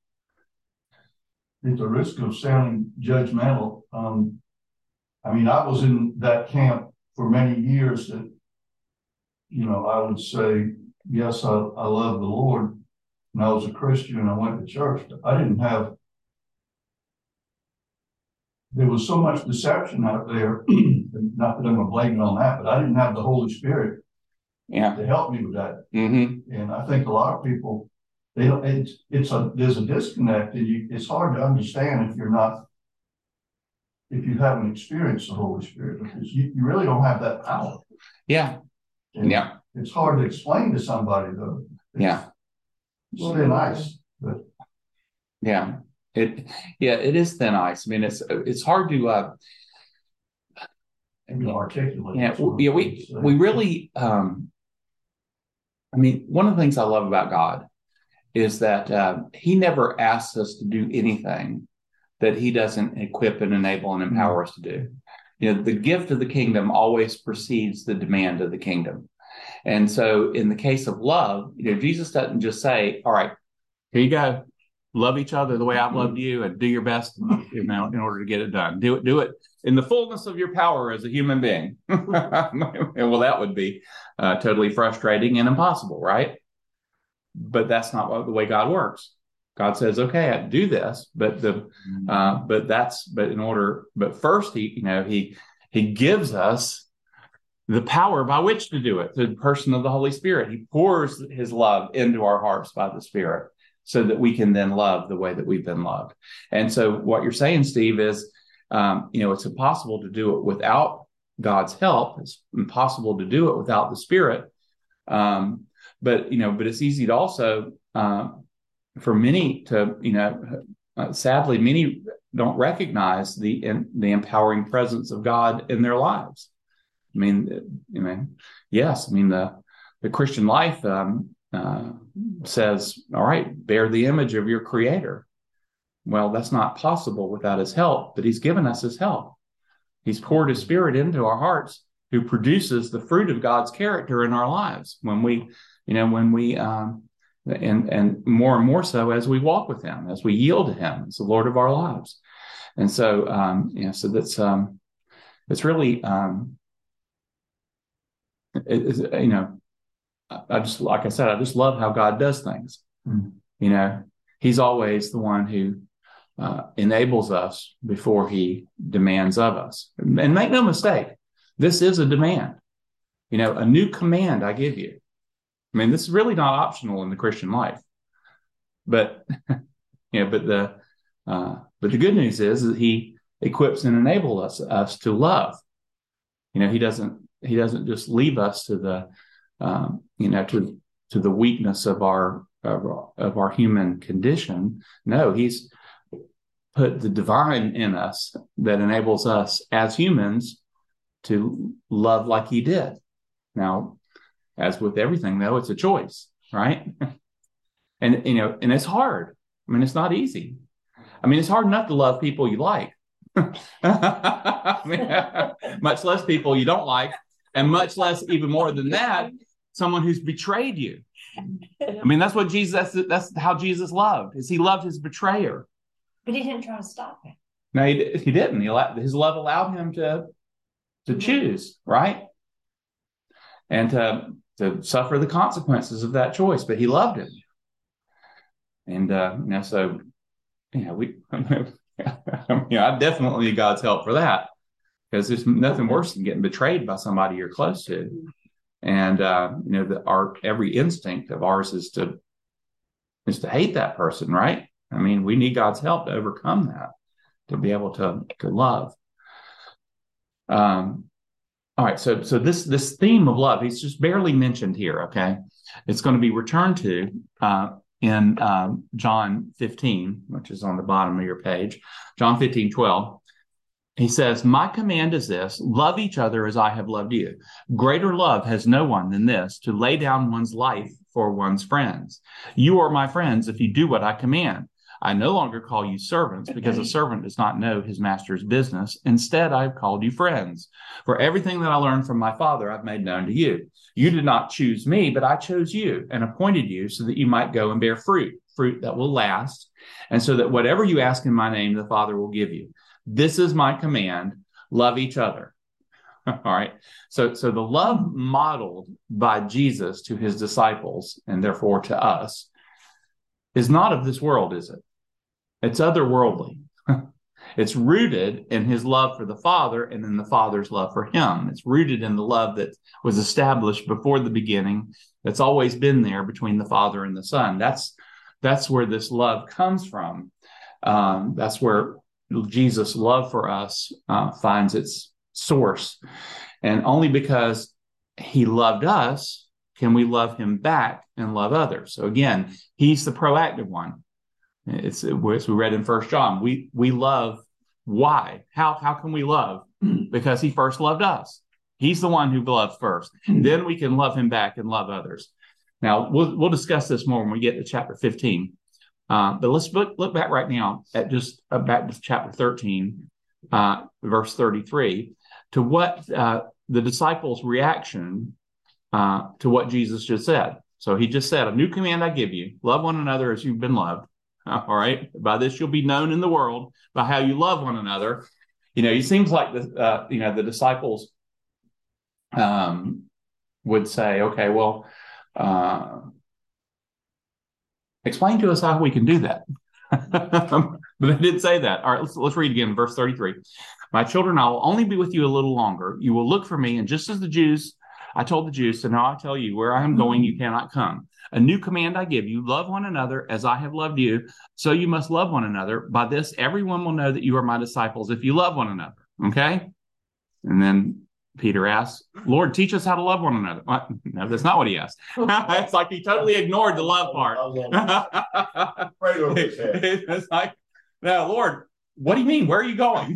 At the risk of sounding judgmental, um, I mean, I was in that camp for many years that, you know, I would say, yes, I, I love the Lord. And I was a Christian and I went to church, but I didn't have, there was so much deception out there, not that I'm going to blame it on that, but I didn't have the Holy Spirit yeah. to help me with that. Mm-hmm. And I think a lot of people, they don't, it's, it's a, there's a disconnect, and you, it's hard to understand if you're not, if you haven't experienced the Holy Spirit, because you, you really don't have that power. Yeah. And yeah. It's hard to explain to somebody though. It's, yeah. It's thin ice, but yeah, it yeah, it is thin ice. I mean, it's it's hard to uh, you know, articulate. Yeah, yeah, we we really. Um, I mean, one of the things I love about God is that uh, He never asks us to do anything that He doesn't equip and enable and empower mm-hmm. us to do. You know, the gift of the kingdom always precedes the demand of the kingdom. And so in the case of love, you know, Jesus doesn't just say, all right, here you go, love each other the way I've loved you and do your best, you know, in order to get it done. Do it, do it in the fullness of your power as a human being. Well, that would be uh, totally frustrating and impossible, right? But that's not what, the way God works. God says, okay, I do this, but the, uh, but that's, but in order, but first he, you know, he, he gives us the power by which to do it, through the person of the Holy Spirit. He pours his love into our hearts by the Spirit so that we can then love the way that we've been loved. And so what you're saying, Steve, is, um, you know, it's impossible to do it without God's help. It's impossible to do it without the Spirit. Um, but, you know, but it's easy to also, uh, for many to, you know, uh, sadly, many don't recognize the, in, the empowering presence of God in their lives. I mean, I mean, yes, I mean, the, the Christian life um, uh, says, all right, bear the image of your Creator. Well, that's not possible without his help, but he's given us his help. He's poured his Spirit into our hearts, who produces the fruit of God's character in our lives when we, you know, when we, um, and, and more and more so as we walk with him, as we yield to him as the Lord of our lives. And so, um, you know, so that's, um, it's really, um, It, it, you know, I just, like I said, I just love how God does things. Mm. You know, he's always the one who uh, enables us before he demands of us. And make no mistake, this is a demand. You know, a new command I give you. I mean, this is really not optional in the Christian life. But, you know, but the uh, but the good news is that he equips and enables us us to love. You know, he doesn't he doesn't just leave us to the um, you know to to the weakness of our of, of our human condition. No, he's put the divine in us that enables us as humans to love like he did. Now, as with everything, though, it's a choice, right? And, you know, and it's hard. I mean, it's not easy. I mean, it's hard enough to love people you like, I mean, much less people you don't like, and much less, even more than that, someone who's betrayed you. I mean, that's what Jesus, that's, that's how Jesus loved, is he loved his betrayer. But he didn't try to stop him. No, he, he didn't. He allowed, his love allowed him to, to choose, right? And to, to suffer the consequences of that choice, but he loved him. And, uh, you know, so, you know, we, I mean, I definitely need God's help for that, because there's nothing worse than getting betrayed by somebody you're close to. And, uh, you know, the, our, every instinct of ours is to, is to hate that person, right? I mean, we need God's help to overcome that, to be able to, to love. Um, all right. So, so this, this theme of love, he's just barely mentioned here. Okay. It's going to be returned to, uh, in, um, John fifteen, which is on the bottom of your page, John fifteen, twelve. He says, my command is this: love each other as I have loved you. Greater love has no one than this, to lay down one's life for one's friends. You are my friends if you do what I command. I no longer call you servants, because a servant does not know his master's business. Instead, I have called you friends. For everything that I learned from my Father, I've made known to you. You did not choose me, but I chose you and appointed you so that you might go and bear fruit, fruit that will last, and so that whatever you ask in my name, the Father will give you. This is my command: love each other. All right. So, so the love modeled by Jesus to his disciples, and therefore to us, is not of this world, is it? It's otherworldly. It's rooted in his love for the Father and in the Father's love for him. It's rooted in the love that was established before the beginning, that's always been there between the Father and the Son. That's, that's where this love comes from. Um, that's where Jesus' love for us uh, finds its source. And only because he loved us can we love him back and love others. So again, he's the proactive one. It's, as we read in First John, we we love. Why? How how can we love? Because he first loved us. He's the one who loved first. Then we can love him back and love others. Now we'll we'll discuss this more when we get to chapter fifteen. Uh, but let's look look back right now at just uh, back to chapter thirteen, uh, verse thirty-three, to what uh, the disciples' reaction uh, to what Jesus just said. So he just said, "A new command I give you: love one another as you've been loved." All right. By this you'll be known in the world, by how you love one another. You know, it seems like the uh, you know the disciples um, would say, "Okay, well, uh, explain to us how we can do that." But they didn't say that. All right, let's let's read again, verse thirty-three. My children, I will only be with you a little longer. You will look for me, and just as the Jews, I told the Jews, so now I tell you, where I am going, you cannot come. A new command I give you: love one another as I have loved you. So you must love one another. By this, everyone will know that you are my disciples if you love one another. Okay? And then Peter asks, Lord, teach us how to love one another. What? No, that's not what he asked. It's like he totally ignored the love part. Right over his head. It's like, no, Lord, what do you mean? Where are you going?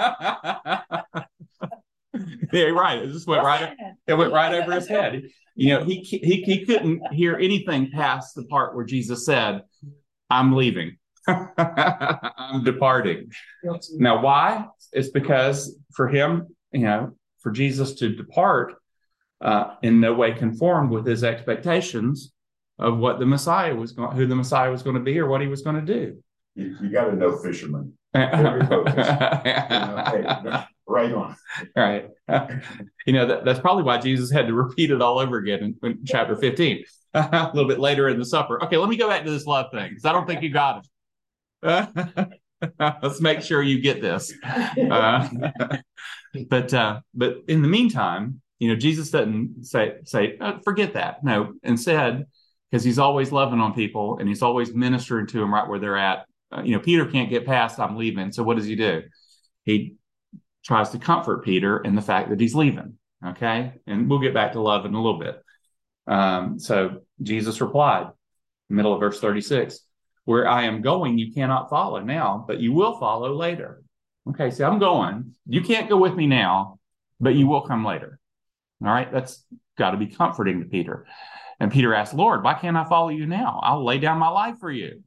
Yeah, right. It just went right. It went right over his head. You know, he he he couldn't hear anything past the part where Jesus said, "I'm leaving. I'm departing." Now, why? It's because for him, you know, for Jesus to depart, uh, in no way conformed with his expectations of what the Messiah was going, who the Messiah was going to be, or what he was going to do. You, you got to know fishermen. Very focused. You know, hey, right on. Right. You know, that, that's probably why Jesus had to repeat it all over again in, in chapter fifteen, a little bit later in the supper. Okay, let me go back to this love thing, because I don't think you got it. Let's make sure you get this. Uh, but uh, but in the meantime, you know, Jesus doesn't say say oh, forget that. No, instead, because he's always loving on people and he's always ministering to them right where they're at. Uh, you know, Peter can't get past I'm leaving. So what does he do? He tries to comfort Peter in the fact that he's leaving. Okay, and we'll get back to love in a little bit. Um, so Jesus replied, middle of verse thirty-six. Where I am going, you cannot follow now, but you will follow later. Okay, so I'm going. You can't go with me now, but you will come later. All right, that's got to be comforting to Peter. And Peter asked, Lord, why can't I follow you now? I'll lay down my life for you.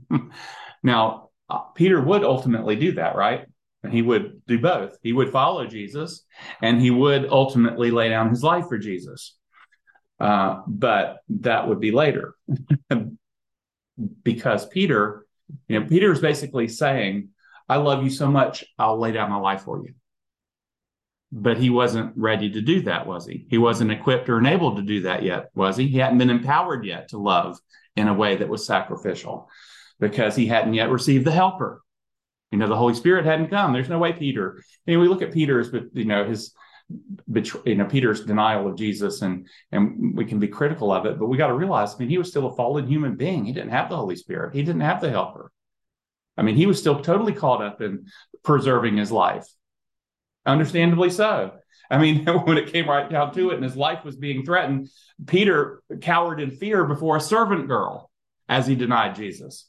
Now, uh, Peter would ultimately do that, right? He would do both. He would follow Jesus, and he would ultimately lay down his life for Jesus. Uh, but that would be later. Because Peter, you know, Peter is basically saying, I love you so much, I'll lay down my life for you. But he wasn't ready to do that, was he? He wasn't equipped or enabled to do that yet, was he? He hadn't been empowered yet to love in a way that was sacrificial because he hadn't yet received the helper. You know, the Holy Spirit hadn't come. There's no way Peter, I mean, we look at Peter's, but you know, his you know, Peter's denial of Jesus, and and we can be critical of it, but we got to realize, I mean, he was still a fallen human being. He didn't have the Holy Spirit. He didn't have the helper. I mean, he was still totally caught up in preserving his life. Understandably so. I mean, when it came right down to it and his life was being threatened, Peter cowered in fear before a servant girl as he denied Jesus.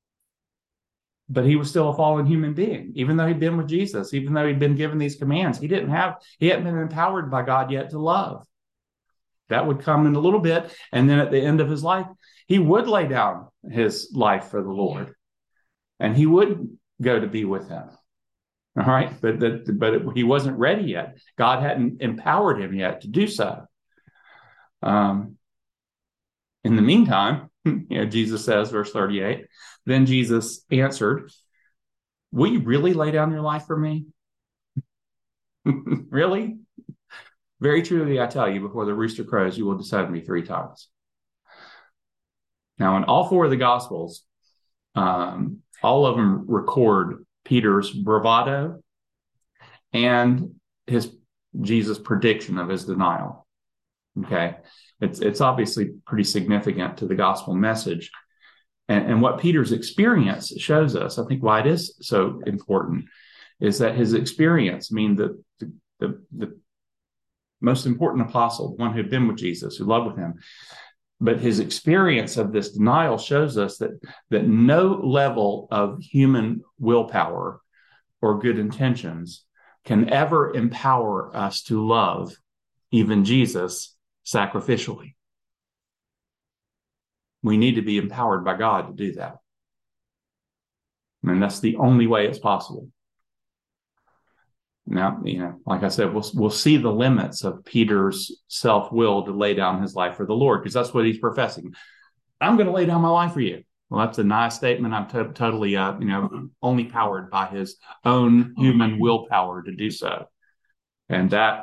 But he was still a fallen human being, even though he'd been with Jesus, even though he'd been given these commands. He didn't have, he hadn't been empowered by God yet to love. That would come in a little bit. And then at the end of his life, he would lay down his life for the Lord. And he would go to be with him. All right. But, the, but it, he wasn't ready yet. God hadn't empowered him yet to do so. Um, in the meantime, you know, Jesus says, verse thirty-eight, then Jesus answered, will you really lay down your life for me? Really? Very truly, I tell you, before the rooster crows, you will disown me three times. Now, in all four of the Gospels, um, all of them record Peter's bravado and his Jesus' prediction of his denial. Okay, it's it's obviously pretty significant to the gospel message, and, and what Peter's experience shows us. I think why it is so important is that his experience, I mean, the the the, the most important apostle, the one who had been with Jesus, who loved with him, but his experience of this denial shows us that that no level of human willpower or good intentions can ever empower us to love even Jesus sacrificially. We need to be empowered by God to do that. I mean, that's the only way it's possible. Now, you know, like I said, we'll we'll see the limits of Peter's self-will to lay down his life for the Lord, because that's what he's professing. I'm going to lay down my life for you. Well, that's a nice statement. I'm to- totally, uh, you know, only powered by his own human willpower to do so, and that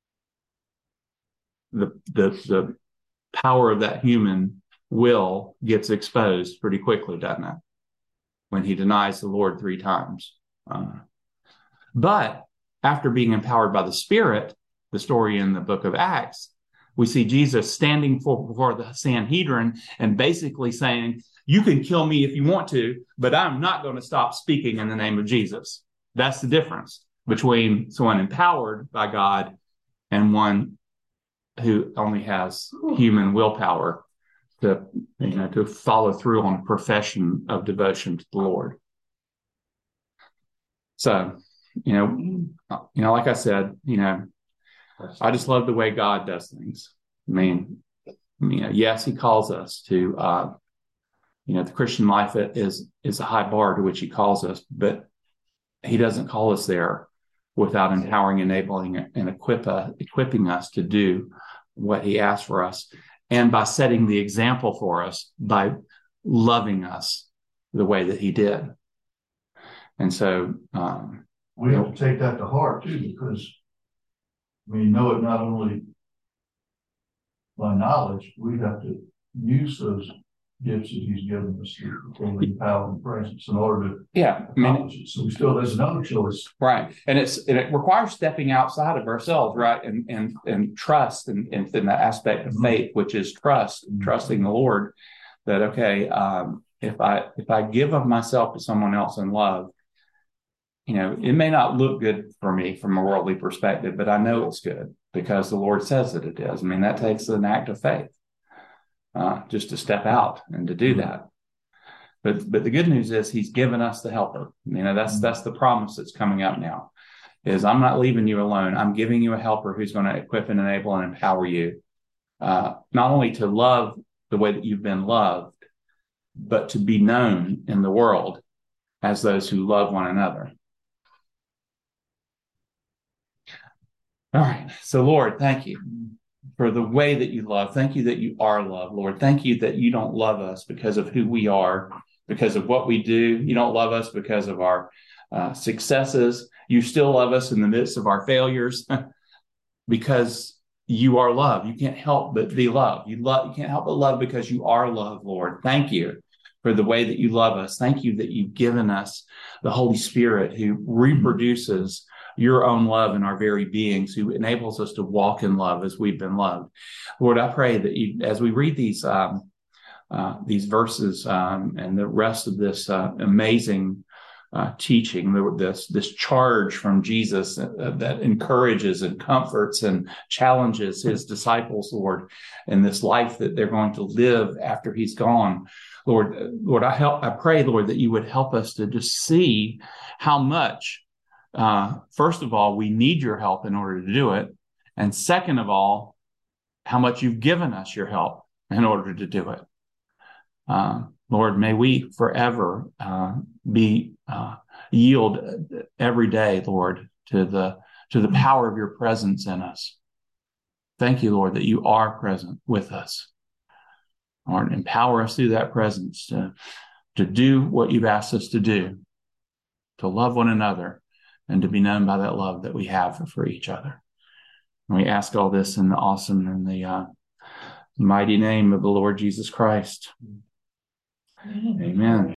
the the the power of that human will gets exposed pretty quickly, doesn't it? When he denies the Lord three times. Uh, but after being empowered by the Spirit, the story in the book of Acts, we see Jesus standing for, before the Sanhedrin and basically saying, you can kill me if you want to, but I'm not going to stop speaking in the name of Jesus. That's the difference between someone empowered by God and one who only has human willpower to, you know, to follow through on a profession of devotion to the Lord. So, you know, you know, like I said, you know, I just love the way God does things. I mean, you know, yes, he calls us to, uh, you know, the Christian life is, is a high bar to which he calls us, but he doesn't call us there without empowering, enabling, and equip, uh, equipping us to do what he asks for us, and by setting the example for us by loving us the way that he did. And so um, we have to take that to heart too, because we know it not only by knowledge, we have to use those gifts that he's given us, the power and presence in order to Yeah, I mean, accomplish it. So we still, there's another choice. right, and it's and it requires stepping outside of ourselves, right, and and and trust, and and in the aspect of Mhm. faith, which is trust, Mhm. trusting the Lord. That okay, um, if I if I give of myself to someone else in love, you know, it may not look good for me from a worldly perspective, but I know it's good because the Lord says that it is. I mean, that takes an act of faith, uh, just to step out and to do Mhm. that. But but the good news is He's given us the helper. You know, that's that's the promise that's coming up now. Is I'm not leaving you alone. I'm giving you a helper who's going to equip and enable and empower you, uh, not only to love the way that you've been loved, but to be known in the world as those who love one another. All right. So, Lord, thank you for the way that you love. Thank you that you are love, Lord. Thank you that you don't love us because of who we are, because of what we do. You don't love us because of our uh, successes. You still love us in the midst of our failures because you are love. You can't help but be love. You love. You can't help but love because you are love, Lord. Thank you for the way that you love us. Thank you that you've given us the Holy Spirit who reproduces your own love in our very beings, who enables us to walk in love as we've been loved. Lord, I pray that you, as we read these um, uh, these verses um, and the rest of this uh, amazing uh, teaching, this this charge from Jesus uh, that encourages and comforts and challenges his disciples, Lord, in this life that they're going to live after he's gone. Lord, Lord, I help. I pray, Lord, that you would help us to just see how much, uh, first of all, we need your help in order to do it, and second of all, how much you've given us your help in order to do it. Uh, Lord, may we forever uh, be uh, yield every day, Lord, to the to the power of your presence in us. Thank you, Lord, that you are present with us. Lord, empower us through that presence to, to do what you've asked us to do, to love one another, and to be known by that love that we have for each other. And we ask all this in the awesome and the uh, mighty name of the Lord Jesus Christ. Amen.